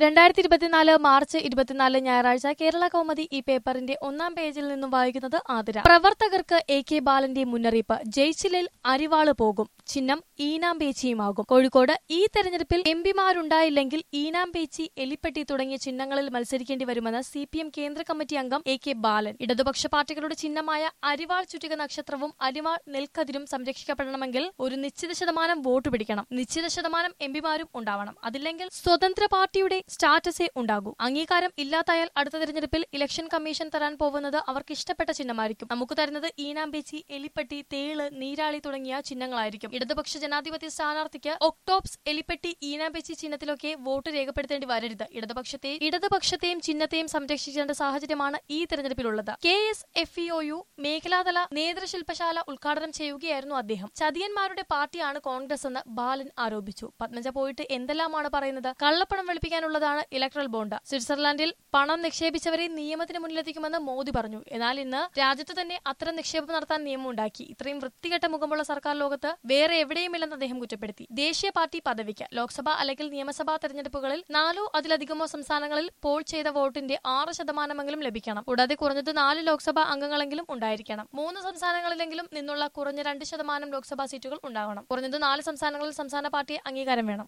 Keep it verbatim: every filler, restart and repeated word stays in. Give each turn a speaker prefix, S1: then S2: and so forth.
S1: രണ്ടായിരത്തി ഇരുപത്തിനാല് മാർച്ച് ഇരുപത്തിനാല് ഞായറാഴ്ച കേരള കൗമുദി ഈ പേപ്പറിന്റെ ഒന്നാം പേജിൽ നിന്നും വായിക്കുന്നത് ആതിര. പ്രവർത്തകർക്ക് എ കെ ബാലന്റെ മുന്നറിയിപ്പ്. ജയിച്ചില്ലിൽ അരിവാള് പോകും, ചിഹ്നം ഈനാമ്പേച്ചിയുമാകും. കോഴിക്കോട് ഈ തെരഞ്ഞെടുപ്പിൽ എംപിമാരുണ്ടായില്ലെങ്കിൽ ഈനാമ്പേച്ചി, എലിപ്പെട്ടി തുടങ്ങിയ ചിഹ്നങ്ങളിൽ മത്സരിക്കേണ്ടി വരുമെന്ന് സി പി എം കേന്ദ്ര കമ്മിറ്റി അംഗം എ കെ ബാലൻ. ഇടതുപക്ഷ പാർട്ടികളുടെ ചിഹ്നമായ അരിവാൾ ചുറ്റിക നക്ഷത്രവും അരിവാൾ നെൽക്കതിരും സംരക്ഷിക്കപ്പെടണമെങ്കിൽ ഒരു നിശ്ചിത ശതമാനം വോട്ട് പിടിക്കണം. നിശ്ചിത ശതമാനം എംപിമാരും ഉണ്ടാവണം. അതില്ലെങ്കിൽ സ്വതന്ത്ര പാർട്ടിയുടെ സ്റ്റാറ്റസേ ഉണ്ടാകൂ. അംഗീകാരം ഇല്ലാതായാൽ അടുത്ത തെരഞ്ഞെടുപ്പിൽ ഇലക്ഷൻ കമ്മീഷൻ തരാൻ പോകുന്നത് അവർക്ക് ഇഷ്ടപ്പെട്ട ചിഹ്നമായിരിക്കും. നമുക്ക് തരുന്നത് ഈനാമ്പേച്ചി, എലിപ്പെട്ടി, തേള്, നീരാളി തുടങ്ങിയ ചിഹ്നങ്ങളായിരിക്കും. ഇടതുപക്ഷ ജനാധിപത്യ സ്ഥാനാർത്ഥിക്ക് ഒക്ടോപ്സ്, എലിപ്പെട്ടി, ഈനാമ്പേച്ചി ചിഹ്നത്തിലൊക്കെ വോട്ട് രേഖപ്പെടുത്തേണ്ടി വരരുത്. ഇടതുപക്ഷത്തെ ഇടതുപക്ഷത്തെയും ചിഹ്നത്തെയും സംരക്ഷിക്കേണ്ട സാഹചര്യമാണ് ഈ തെരഞ്ഞെടുപ്പിലുള്ളത്. K S F E O U മേഖലാതല നേതൃശില്പശാല ഉദ്ഘാടനം ചെയ്യുകയായിരുന്നു അദ്ദേഹം. ചതിയന്മാരുടെ പാർട്ടിയാണ് കോൺഗ്രസ് എന്ന് ബാലൻ ആരോപിച്ചു. പത്മജ പോയിട്ട് എന്തെല്ലാമാണ് പറയുന്നത്? കള്ളപ്പണം വെളുപ്പിക്കാനുള്ളതാണ് ഇലക്ട്രൽ ബോണ്ട്. സ്വിറ്റ്സർലാൻഡിൽ പണം നിക്ഷേപിച്ചവരെ നിയമത്തിന് മുന്നിലെത്തിക്കുമെന്ന് മോദി പറഞ്ഞു. എന്നാൽ ഇന്ന് രാജ്യത്ത് തന്നെ അത്തരം നിക്ഷേപം നടത്താൻ നിയമം ഉണ്ടാക്കി. ഇത്രയും വൃത്തികെട്ട മുഖമുള്ള സർക്കാർ ലോകത്ത് വേറെ എവിടെയുമില്ലെന്ന് അദ്ദേഹം കുറ്റപ്പെടുത്തി. ദേശീയ പാർട്ടി പദവിക്ക് ലോക്സഭ അല്ലെങ്കിൽ നിയമസഭാ തെരഞ്ഞെടുപ്പുകളിൽ നാലോ അതിലധികമോ സംസ്ഥാനങ്ങളിൽ പോൾ ചെയ്ത വോട്ടിന്റെ ആറ് ശതമാനമെങ്കിലും ലഭിക്കണം. കൂടാതെ കുറഞ്ഞത് നാല് ലോക്സഭാ അംഗങ്ങളെങ്കിലും ഉണ്ടായിരിക്കണം. മൂന്ന് സംസ്ഥാനങ്ങളിലെങ്കിലും നിന്നുള്ള കുറഞ്ഞ രണ്ട് ശതമാനം ലോക്സഭാ സീറ്റുകൾ ഉണ്ടാകണം. കുറഞ്ഞത് നാല് സംസ്ഥാനങ്ങളിൽ സംസ്ഥാന പാർട്ടി അംഗീകാരം വേണം.